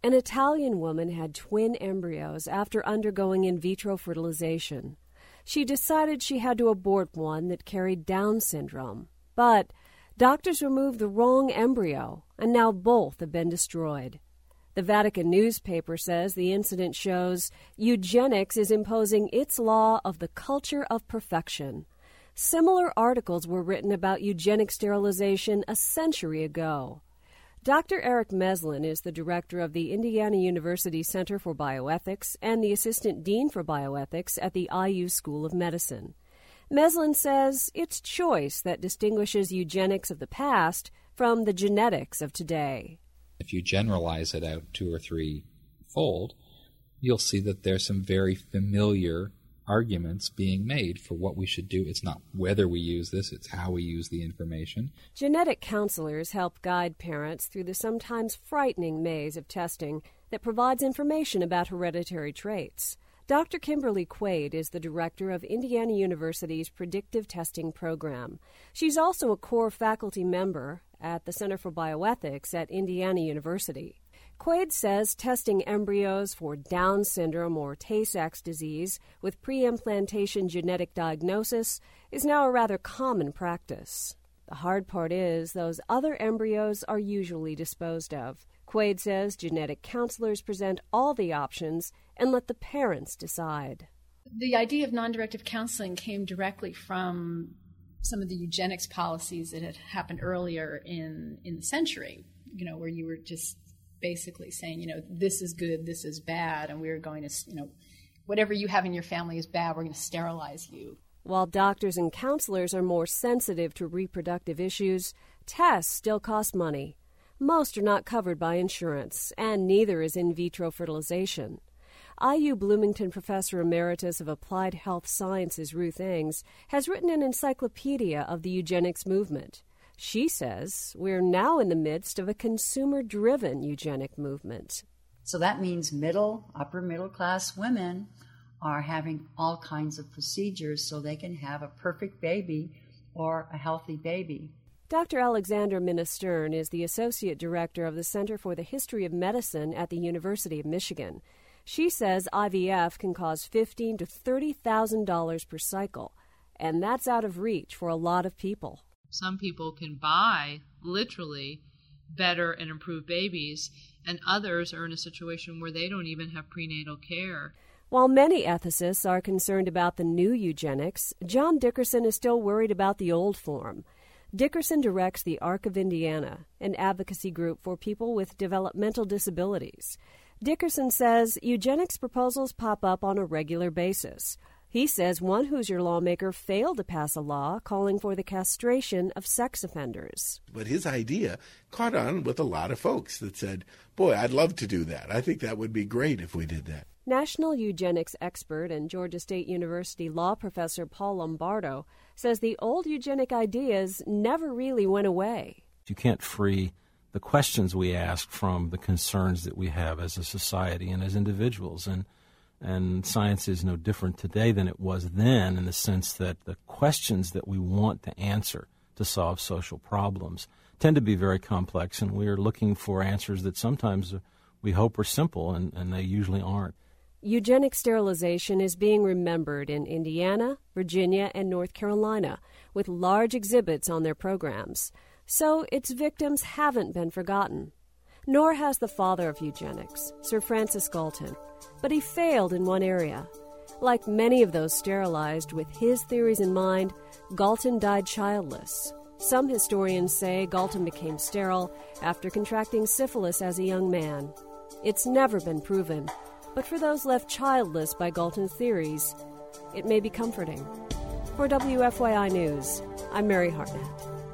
An Italian woman had twin embryos after undergoing in vitro fertilization. She decided she had to abort one that carried Down syndrome. But doctors removed the wrong embryo, and now both have been destroyed. The Vatican newspaper says the incident shows eugenics is imposing its law of the culture of perfection. Similar articles were written about eugenic sterilization a century ago. Dr. Eric Meslin is the director of the Indiana University Center for Bioethics and the assistant dean for bioethics at the IU School of Medicine. Meslin says it's choice that distinguishes eugenics of the past from the genetics of today. If you generalize it out 2 or 3-fold, you'll see that there's some very familiar arguments being made for what we should do. It's not whether we use this, it's how we use the information. Genetic counselors help guide parents through the sometimes frightening maze of testing that provides information about hereditary traits. Dr. Kimberly Quaid is the director of Indiana University's Predictive Testing Program. She's also a core faculty member at the Center for Bioethics at Indiana University. Quaid says testing embryos for Down syndrome or Tay-Sachs disease with pre-implantation genetic diagnosis is now a rather common practice. The hard part is those other embryos are usually disposed of. Quaid says genetic counselors present all the options and let the parents decide. The idea of non-directive counseling came directly from some of the eugenics policies that had happened earlier in the century, where you were just basically saying, this is good, this is bad, and we're going to, whatever you have in your family is bad, we're going to sterilize you. While doctors and counselors are more sensitive to reproductive issues, tests still cost money. Most are not covered by insurance, and neither is in vitro fertilization. IU Bloomington Professor Emeritus of Applied Health Sciences Ruth Ings has written an encyclopedia of the eugenics movement. She says we're now in the midst of a consumer-driven eugenic movement. So that means upper middle class women are having all kinds of procedures so they can have a perfect baby or a healthy baby. Dr. Alexandra Minastern is the Associate Director of the Center for the History of Medicine at the University of Michigan. She says IVF can cost $15,000 to $30,000 per cycle, and that's out of reach for a lot of people. Some people can buy, literally, better and improved babies, and others are in a situation where they don't even have prenatal care. While many ethicists are concerned about the new eugenics, John Dickerson is still worried about the old form. Dickerson directs the Arc of Indiana, an advocacy group for people with developmental disabilities. Dickerson says eugenics proposals pop up on a regular basis. He says one Hoosier lawmaker failed to pass a law calling for the castration of sex offenders. But his idea caught on with a lot of folks that said, boy, I'd love to do that. I think that would be great if we did that. National eugenics expert and Georgia State University law professor Paul Lombardo says the old eugenic ideas never really went away. You can't free the questions we ask from the concerns that we have as a society and as individuals. And science is no different today than it was then in the sense that the questions that we want to answer to solve social problems tend to be very complex, and we are looking for answers that sometimes we hope are simple, and they usually aren't. Eugenic sterilization is being remembered in Indiana, Virginia, and North Carolina, with large exhibits on their programs. So its victims haven't been forgotten. Nor has the father of eugenics, Sir Francis Galton. But he failed in one area. Like many of those sterilized with his theories in mind, Galton died childless. Some historians say Galton became sterile after contracting syphilis as a young man. It's never been proven, but for those left childless by Galton's theories, it may be comforting. For WFYI News, I'm Mary Hartnett.